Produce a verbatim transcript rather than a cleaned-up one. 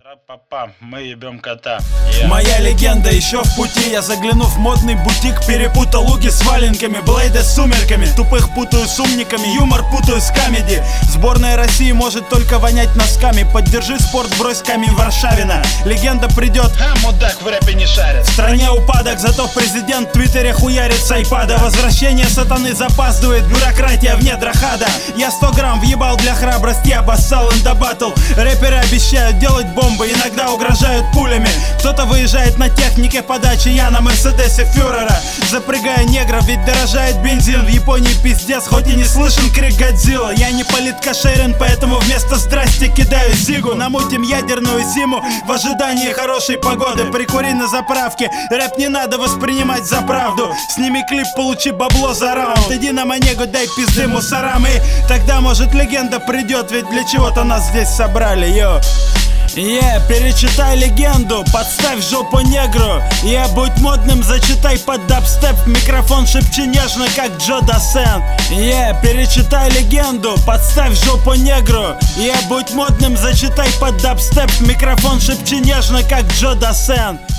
Ра-па-па, мы ебем кота. Yeah. Моя легенда еще в пути. Я заглянув в модный бутик, перепутал луки с валенками, блейды с сумерками. Тупых путаю с умниками, юмор путаю с камеди. Сборная России может только вонять носками. Поддержи спорт, брось камень Варшавина. Легенда придет, а мудак в рэпе не шарит. В стране упадок, зато президент в твиттере хуярит с айпада. Возвращение сатаны запаздывает, бюрократия в недрах ада. Я сто грамм въебал для храбрости, обоссал индобаттл. Рэперы обещают делать бомбы, иногда угрожают пулями. Кто-то выезжает на технике подачи, я на мерседесе фюрера. Запрягая негров, ведь дорожает бензин. В Японии пиздец, хоть и не слышен крик Годзилла. Я не политкошерен, поэтому вместо здрасте кидаю зигу. Намутим ядерную зиму в ожидании хорошей погоды. Прикури на заправке, рэп не надо воспринимать за правду. Сними клип, получи бабло за раунд. Иди на Манегу, дай пизды мусорам. И тогда может легенда придет, ведь для чего-то нас здесь собрали, йо. Yeah, перечитай легенду, подставь жопу негру. Yeah, будь модным, зачитай под дабстеп. Микрофон шепчи нежно, как Джо Дассен. Yeah, перечитай легенду, подставь жопу негру. Yeah, будь модным, зачитай под дабстеп. Микрофон шепчи нежно, как Джо Дассен.